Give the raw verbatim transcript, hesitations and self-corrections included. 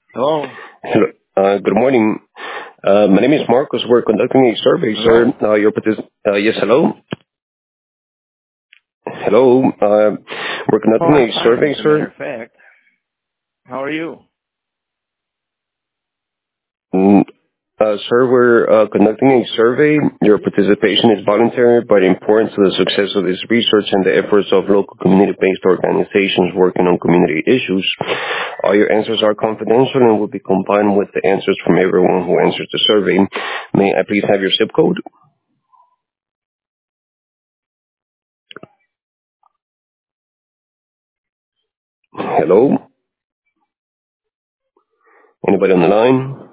Hello. Hello. Uh, Good morning. Uh, My name is Marcos. We're conducting a survey, sir. Hello. Uh, Your partic- uh, Yes, hello? Hello. Uh, We're Oh, conducting I'm a fine, survey, as a matter sir. of fact. How are you? Mm, uh, Sir, we're uh, conducting a survey. Your participation is voluntary but important to the success of this research and the efforts of local community-based organizations working on community issues. All your answers are confidential and will be combined with the answers from everyone who answers the survey. May I please have your zip code? Hello? Anybody on the line?